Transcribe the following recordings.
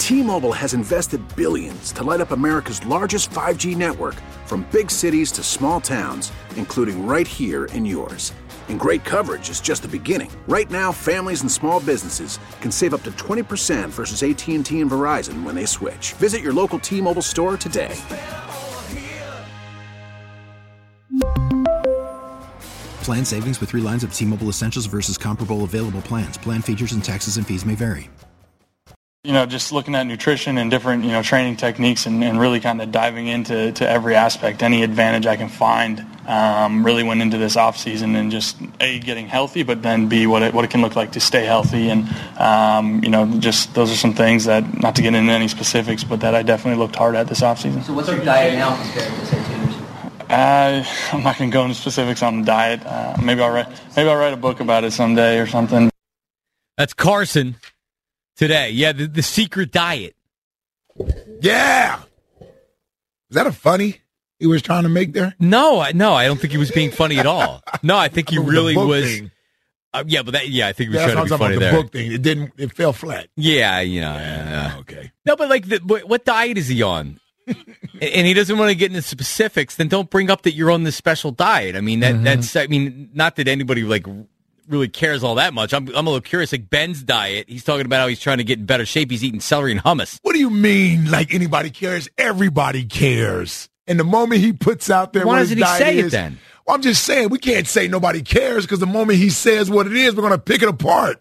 T-Mobile has invested billions to light up America's largest 5G network, from big cities to small towns, including right here in yours. And great coverage is just the beginning. Right now, families and small businesses can save up to 20% versus AT&T and Verizon when they switch. Visit your local T-Mobile store today. Plan savings with 3 lines of T-Mobile Essentials versus comparable available plans. Plan features and taxes and fees may vary. Just looking at nutrition and different, training techniques and really kind of diving into every aspect, any advantage I can find. Really went into this off season and just A, getting healthy, but then B, what it can look like to stay healthy. And, just those are some things that, not to get into any specifics, but that I definitely looked hard at this off season. So what's your diet now compared to, say, 2 years ago? I'm not going to go into specifics on the diet. Maybe I'll write a book about it someday or something. That's Carson today. Yeah, the secret diet. Yeah. Is that a funny he was trying to make there? No, I don't think he was being funny at all. No, I think he really was. I think he was trying to be funny there. The book thing, it fell flat. Yeah. Okay. No, but what diet is he on? And he doesn't want to get into specifics. Then don't bring up that you're on this special diet. I mean, that's not that anybody really cares all that much. I'm a little curious. Like Ben's diet, he's talking about how he's trying to get in better shape. He's eating celery and hummus. What do you mean? Like anybody cares? Everybody cares. And the moment he puts out there, why doesn't he say it then? Well, I'm just saying we can't say nobody cares because the moment he says what it is, we're going to pick it apart.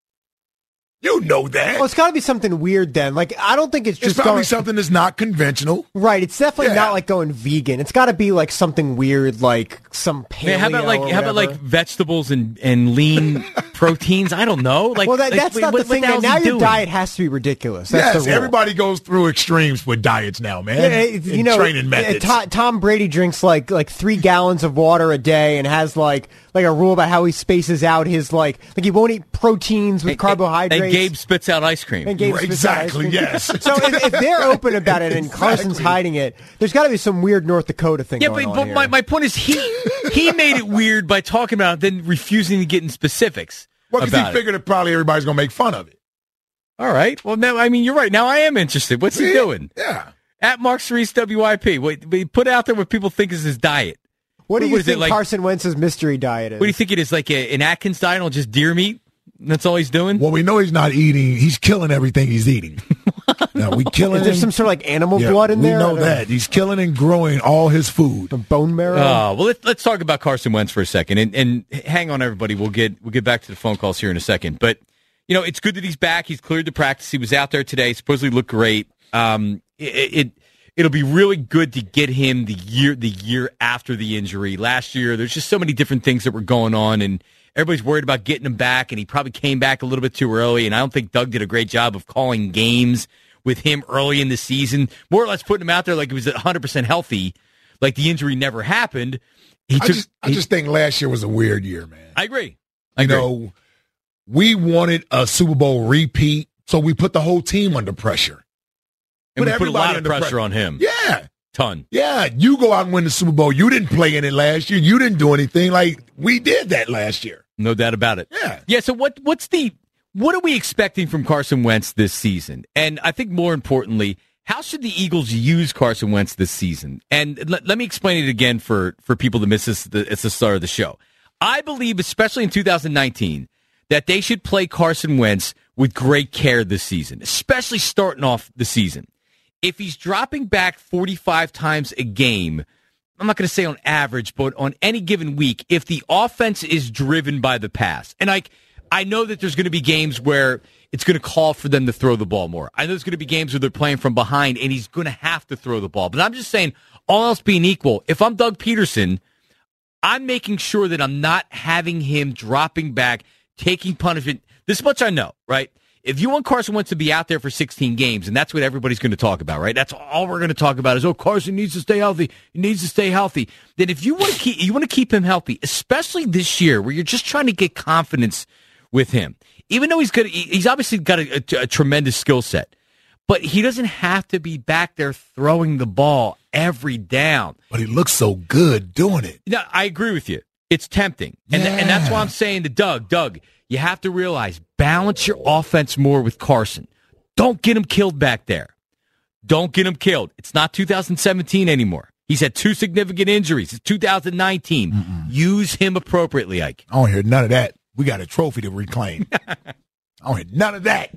You know that. Well, it's got to be something weird then. Like, I don't think it's just probably something that's not conventional. Right. It's definitely not like going vegan. It's got to be like something weird, like some paleo. How about like vegetables and lean proteins? I don't know. Like, well, that's not the thing. Now your diet has to be ridiculous. That's the rule. Everybody goes through extremes with diets now, man. Yeah, training methods. Tom Brady drinks like 3 gallons of water a day and has like a rule about how he spaces out his like he won't eat proteins with carbohydrates. And Gabe spits out ice cream. Exactly, yes. So if they're open about it and Carson's hiding it, there's got to be some weird North Dakota thing going on here. But my point is he made it weird by talking about it, then refusing to get in specifics. Well, because he figured that probably everybody's going to make fun of it. All right. Well, now, I mean, you're right. Now I am interested. What's he doing? Yeah. At Mark Cerise WIP. Wait, put out there what people think is his diet. What do you think Carson Wentz's mystery diet is? What do you think it is? Like an Atkins diet on just deer meat? That's all he's doing? Well, we know he's not eating. He's killing everything he's eating. Now, we killing. Is there some sort of like animal blood in there? We know that. He's killing and growing all his food. The bone marrow? Well, let's talk about Carson Wentz for a second. And hang on, everybody. We'll get back to the phone calls here in a second. But, it's good that he's back. He's cleared the practice. He was out there today. Supposedly looked great. It'll be really good to get him the year after the injury. Last year, there's just so many different things that were going on, and everybody's worried about getting him back, and he probably came back a little bit too early, and I don't think Doug did a great job of calling games with him early in the season, more or less putting him out there like he was 100% healthy, like the injury never happened. I just think last year was a weird year, man. I agree. We wanted a Super Bowl repeat, so we put the whole team under pressure. And we put a lot of pressure on him. Yeah. Ton. Yeah, you go out and win the Super Bowl. You didn't play in it last year. You didn't do anything. Like, we did that last year. No doubt about it. Yeah. Yeah, so what are we expecting from Carson Wentz this season? And I think more importantly, how should the Eagles use Carson Wentz this season? And let me explain it again for people that miss this at the start of the show. I believe, especially in 2019, that they should play Carson Wentz with great care this season, especially starting off the season. If he's dropping back 45 times a game, I'm not going to say on average, but on any given week, if the offense is driven by the pass, and I know that there's going to be games where it's going to call for them to throw the ball more. I know there's going to be games where they're playing from behind, and he's going to have to throw the ball. But I'm just saying, all else being equal, if I'm Doug Peterson, I'm making sure that I'm not having him dropping back, taking punishment. This much I know, right? If you want Carson Wentz to be out there for 16 games, and that's what everybody's going to talk about, right? That's all we're going to talk about is, Carson needs to stay healthy. He needs to stay healthy. Then if you want to keep him healthy, especially this year where you're just trying to get confidence with him, even though he's obviously got a tremendous skill set, but he doesn't have to be back there throwing the ball every down. But he looks so good doing it. No, I agree with you. It's tempting. And that's why I'm saying to Doug, you have to realize, balance your offense more with Carson. Don't get him killed back there. Don't get him killed. It's not 2017 anymore. He's had 2 significant injuries. It's 2019. Use him appropriately, Ike. I don't hear none of that. We got a trophy to reclaim. I don't hear none of that.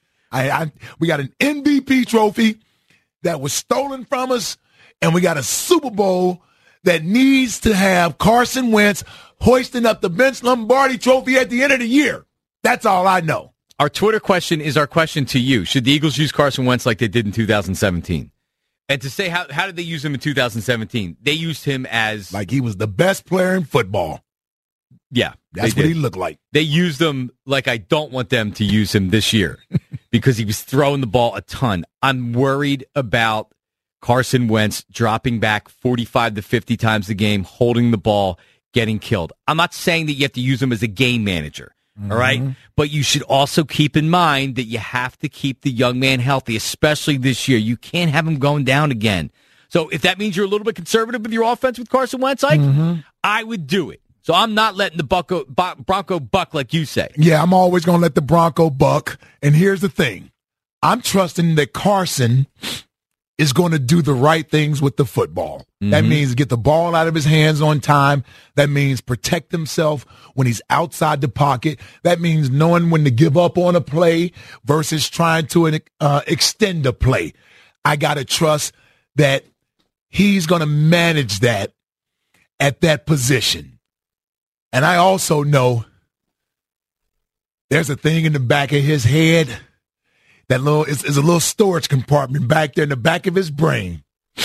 We got an MVP trophy that was stolen from us, and we got a Super Bowl that needs to have Carson Wentz hoisting up the Vince Lombardi trophy at the end of the year. That's all I know. Our Twitter question is our question to you. Should the Eagles use Carson Wentz like they did in 2017? And to say, how did they use him in 2017? They used him as... like he was the best player in football. Yeah. That's what he looked like. They used him like I don't want them to use him this year because he was throwing the ball a ton. I'm worried about Carson Wentz dropping back 45 to 50 times a game, holding the ball, getting killed. I'm not saying that you have to use him as a game manager. All right. But you should also keep in mind that you have to keep the young man healthy, especially this year. You can't have him going down again. So if that means you're a little bit conservative with your offense with Carson Wentz, Ike, I would do it. So I'm not letting the Bronco buck like you say. Yeah, I'm always going to let the Bronco buck. And here's the thing. I'm trusting that Carson is going to do the right things with the football. That means get the ball out of his hands on time. That means protect himself when he's outside the pocket. That means knowing when to give up on a play versus trying to extend a play. I got to trust that he's going to manage that at that position. And I also know there's a thing in the back of his head that is a little storage compartment back there in the back of his brain.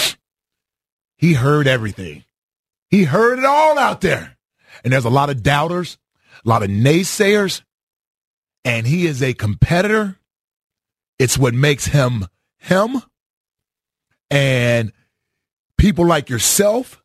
He heard everything. He heard it all out there. And there's a lot of doubters, a lot of naysayers, and he is a competitor. It's what makes him him. And people like yourself,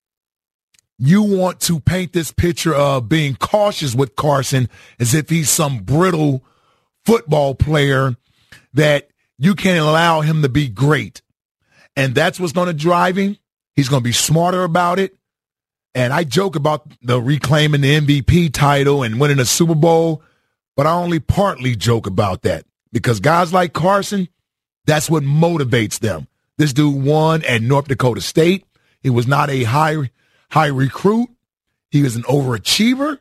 you want to paint this picture of being cautious with Carson as if he's some brittle football player that you can't allow him to be great. And that's what's going to drive him. He's going to be smarter about it. And I joke about the reclaiming the MVP title and winning a Super Bowl, but I only partly joke about that because guys like Carson, that's what motivates them. This dude won at North Dakota State. He was not a high recruit. He was an overachiever.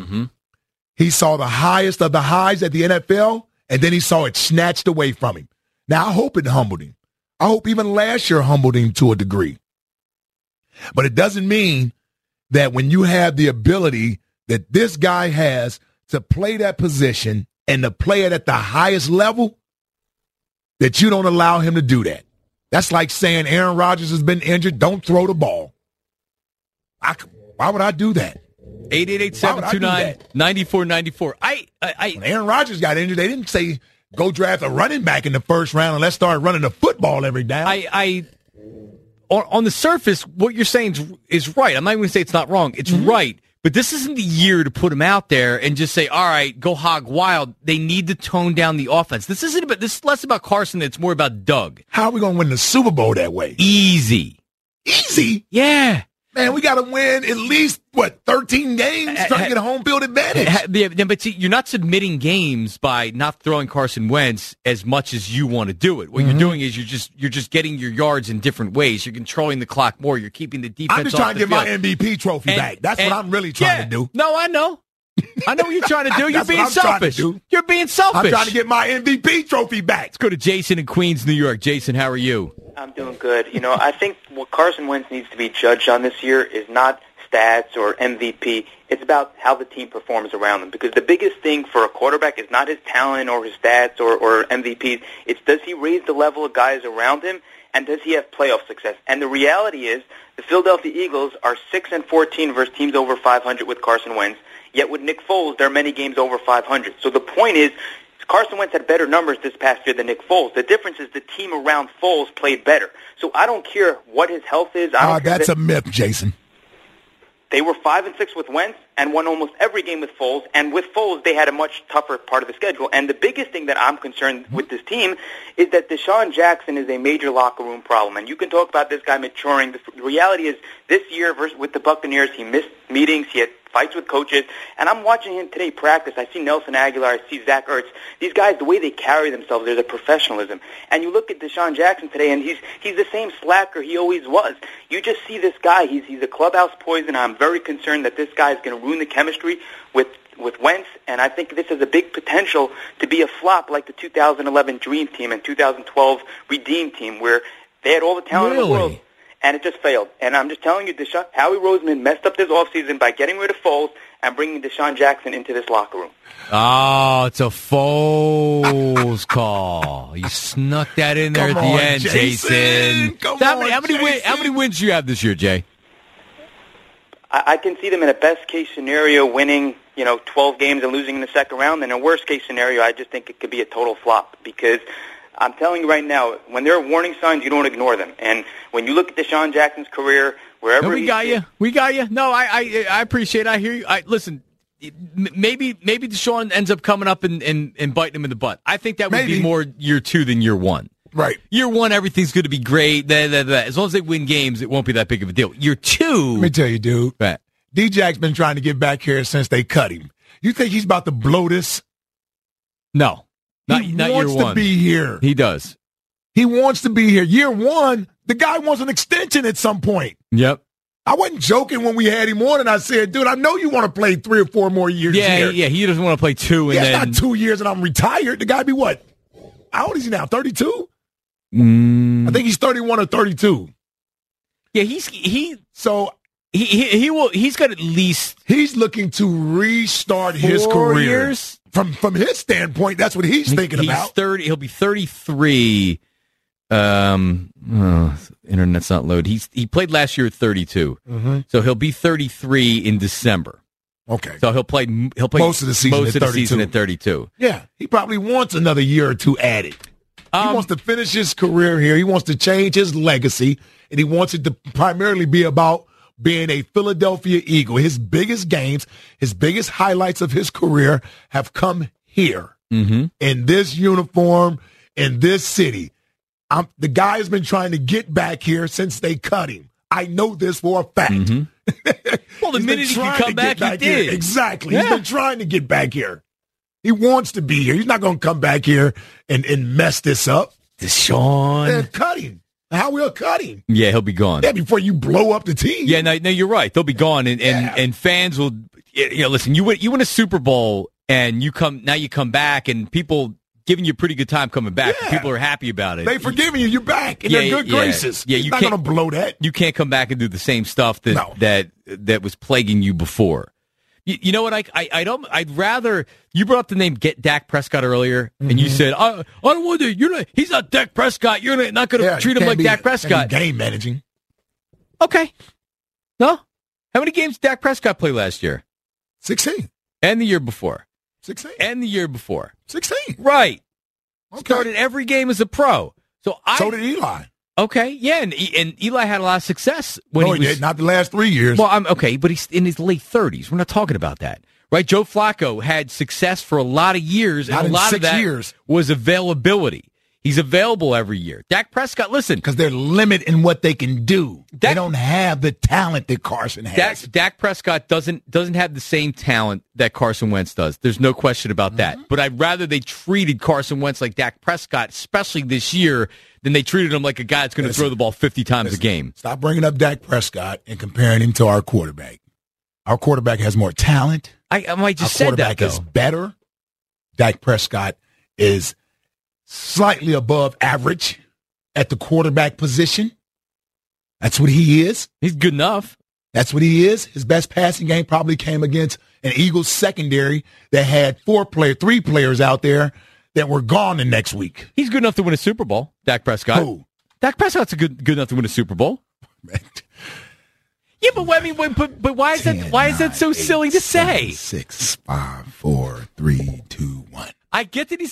He saw the highest of the highs at the NFL, and then he saw it snatched away from him. Now, I hope it humbled him. I hope even last year humbled him to a degree. But it doesn't mean that when you have the ability that this guy has to play that position and to play it at the highest level, that you don't allow him to do that. That's like saying Aaron Rodgers has been injured, don't throw the ball. Why would I do that? 888-729-9494. When Aaron Rodgers got injured, they didn't say go draft a running back in the first round and let's start running the football every down. On the surface, what you're saying is right. I'm not even going to say it's not wrong. It's right. But this isn't the year to put him out there and just say, all right, go hog wild. They need to tone down the offense. This is less about Carson. It's more about Doug. How are we going to win the Super Bowl that way? Easy. Easy? Yeah. Man, we got to win at least, 13 games trying to get a home field advantage. But see, you're not submitting games by not throwing Carson Wentz as much as you want to do it. What you're doing is you're just getting your yards in different ways. You're controlling the clock more. You're keeping the defense. I'm just trying to get my MVP trophy back. That's what I'm really trying to do. No, I know. I know what you're trying to do. You're being selfish. You're being selfish. I'm trying to get my MVP trophy back. Let's go to Jason in Queens, New York. Jason, how are you? I'm doing good. I think what Carson Wentz needs to be judged on this year is not stats or MVP. It's about how the team performs around him. Because the biggest thing for a quarterback is not his talent or his stats or MVPs. It's does he raise the level of guys around him, and does he have playoff success? And the reality is the Philadelphia Eagles are 6-14 versus teams over 500 with Carson Wentz. Yet with Nick Foles, there are many games over 500. So the point is, Carson Wentz had better numbers this past year than Nick Foles. The difference is the team around Foles played better. So I don't care what his health is. That's a myth, Jason. They were 5-6 with Wentz and won almost every game with Foles. And with Foles, they had a much tougher part of the schedule. And the biggest thing that I'm concerned with this team is that Deshaun Jackson is a major locker room problem. And you can talk about this guy maturing. The reality is this year with the Buccaneers, he missed meetings. He had fights with coaches. And I'm watching him today practice. I see Nelson Aguilar. I see Zach Ertz. These guys, the way they carry themselves, there's a professionalism. And you look at Deshaun Jackson today, and he's the same slacker he always was. You just see this guy. He's a clubhouse poison. I'm very concerned that this guy is going to ruin the chemistry with Wentz, and I think this has a big potential to be a flop like the 2011 Dream Team and 2012 Redeem Team, where they had all the talent in the world, and it just failed. And I'm just telling you, Howie Roseman messed up this offseason by getting rid of Foles and bringing Deshaun Jackson into this locker room. Oh, it's a Foles call. You snuck that in there at the end, Jason. How many wins do you have this year, Jay? I can see them in a best-case scenario winning, 12 games and losing in the second round. And in a worst-case scenario, I just think it could be a total flop because I'm telling you right now, when there are warning signs, you don't ignore them. And when you look at Deshaun Jackson's career, wherever we got you. No, I appreciate it. I hear you. Listen, maybe Deshaun ends up coming up and biting him in the butt. I think that would be more year 2 than year 1. Right. Year 1, everything's going to be great. As long as they win games, it won't be that big of a deal. Year 2. Let me tell you, dude. Right. D-Jack's been trying to get back here since they cut him. You think he's about to blow this? No. Not he year 1. wants to be here. He does. He wants to be here. Year 1, the guy wants an extension at some point. Yep. I wasn't joking when we had him on, and I said, dude, I know you want to play 3 or 4 more years here. Yeah, he doesn't want to play 2. And it's not 2 years and I'm retired. The guy be what? How old is he now, 32? I think he's 31 or 32. Yeah, he's got at least. He's looking to restart his career. Years? From his standpoint, that's what he's thinking about. 30. He'll be 33. Internet's not loaded. He played last year at 32, so he'll be 33 in December. Okay, so he'll play most of the season at 32. Yeah, he probably wants another year or 2 added. He wants to finish his career here. He wants to change his legacy, and he wants it to primarily be about being a Philadelphia Eagle. His biggest games, his biggest highlights of his career have come here in this uniform, in this city. The guy has been trying to get back here since they cut him. I know this for a fact. Well, the minute he could come back, he did. Here. Exactly. Yeah. He's been trying to get back here. He wants to be here. He's not going to come back here and mess this up. Deshaun. They're cutting. How we'll cut him. Yeah, he'll be gone. Yeah, before you blow up the team. Yeah, no, you're right. They'll be gone, and fans will. Listen, you win a Super Bowl, and you come back, and people giving you a pretty good time coming back. Yeah. People are happy about it. They forgiving you. You're back in their good graces. Yeah, you're not going to blow that. You can't come back and do the same stuff that was plaguing you before. You know what? I'd rather. You brought up the name Dak Prescott earlier, and you said, "I don't want to. He's not Dak Prescott. You're not going to treat him like Dak Prescott." Game managing. Okay. No. How many games did Dak Prescott play last year? 16. And the year before. 16. And the year before. 16. Right. Okay. Started every game as a pro. So did Eli. Okay, yeah, and Eli had a lot of success when he did. Not the last 3 years. Well, but he's in his late 30s. We're not talking about that, right? Joe Flacco had success for a lot of years, and a lot of that was availability. He's available every year. Dak Prescott, listen. Because they're limited in what they can do. They don't have the talent that Carson has. Dak Prescott doesn't have the same talent that Carson Wentz does. There's no question about that. But I'd rather they treated Carson Wentz like Dak Prescott, especially this year, than they treated him like a guy that's going to throw the ball 50 times a game. Stop bringing up Dak Prescott and comparing him to our quarterback. Our quarterback has more talent. I might just said that, though. Our quarterback is better. Dak Prescott is slightly above average at the quarterback position. That's what he is. He's good enough. That's what he is. His best passing game probably came against an Eagles secondary that had 3 players out there that were gone the next week. He's good enough to win a Super Bowl, Dak Prescott. Who? Dak Prescott's good enough to win a Super Bowl. Yeah, but why is that so silly to say? 6, 5, 4, 3, 2, 1. I get that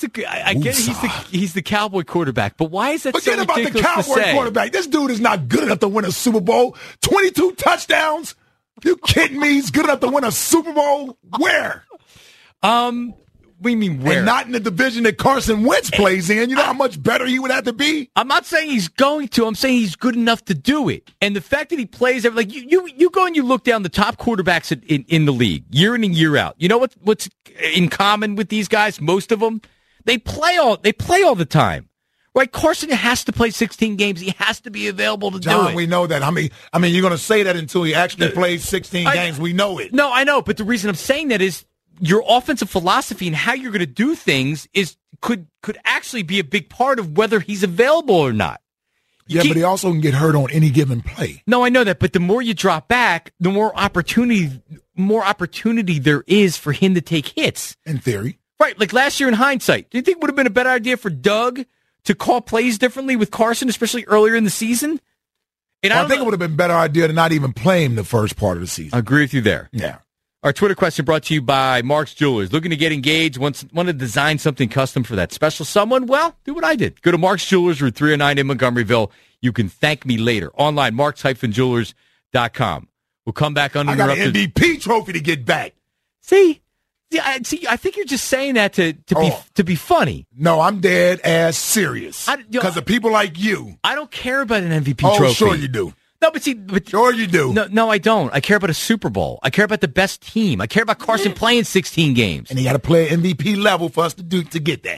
he's the Cowboy quarterback, but why is that so ridiculous to say? Forget about the Cowboy quarterback. This dude is not good enough to win a Super Bowl. 22 touchdowns? You kidding me? He's good enough to win a Super Bowl? Where? What do you mean where? And not in the division that Carson Wentz plays in. You know how much better he would have to be? I'm not saying he's going to. I'm saying he's good enough to do it. And the fact that he plays, like you go and you look down the top quarterbacks in the league, year in and year out. You know what's in common with these guys? Most of them, they play all the time. Right? Carson has to play 16 games. He has to be available to do it. We know that. I mean, you're going to say that until he actually plays 16 games. We know it. No, I know. But the reason I'm saying that is your offensive philosophy and how you're going to do things could actually be a big part of whether he's available or not. But he also can get hurt on any given play. No, I know that. But the more you drop back, the more opportunity there is for him to take hits. In theory. Right. Like last year in hindsight, do you think it would have been a better idea for Doug to call plays differently with Carson, especially earlier in the season? And I think it would have been a better idea to not even play him the first part of the season. I agree with you there. Yeah. Our Twitter question brought to you by Mark's Jewelers. Looking to get engaged? Want to design something custom for that special someone? Well, do what I did. Go to Mark's Jewelers, Route 309 in Montgomeryville. You can thank me later. Online, marks-jewelers.com. We'll come back uninterrupted. I got an MVP trophy to get back. See, I think you're just saying that to be funny. No, I'm dead ass serious. Because of people like you. I don't care about an MVP trophy. Oh, sure you do. No, but sure you do. No, I don't. I care about a Super Bowl. I care about the best team. I care about Carson playing 16 games. And he got to play MVP level for us to get that.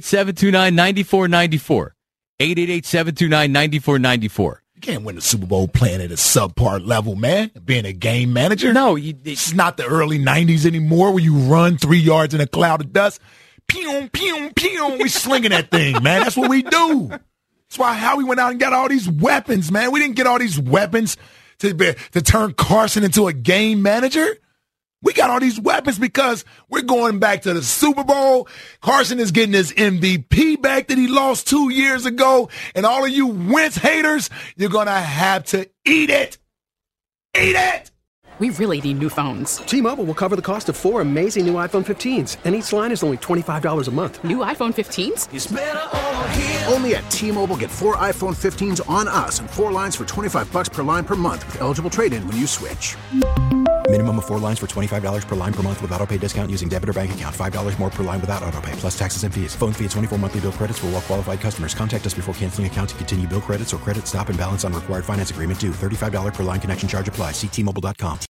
888-729-9494. 888-729-9494. You can't win the Super Bowl playing at a subpar level, man. Being a game manager. No, it's not the early 90s anymore where you run 3 yards in a cloud of dust. Pew, pew, pew. We slinging that thing, man. That's what we do. That's why how we went out and got all these weapons, man. We didn't get all these weapons to turn Carson into a game manager. We got all these weapons because we're going back to the Super Bowl. Carson is getting his MVP back that he lost 2 years ago. And all of you Wentz haters, you're going to have to eat it. Eat it! We really need new phones. T-Mobile will cover the cost of 4 amazing new iPhone 15s, and each line is only $25 a month. New iPhone 15s? It's better over here. Only at T-Mobile, get 4 iPhone 15s on us and 4 lines for $25 per line per month with eligible trade-in when you switch. Minimum of 4 lines for $25 per line per month with autopay discount using debit or bank account. $5 more per line without autopay, plus taxes and fees. Phone fee at 24 monthly bill credits for well-qualified customers. Contact us before canceling account to continue bill credits or credit stop and balance on required finance agreement due. $35 per line connection charge applies. See T-Mobile.com.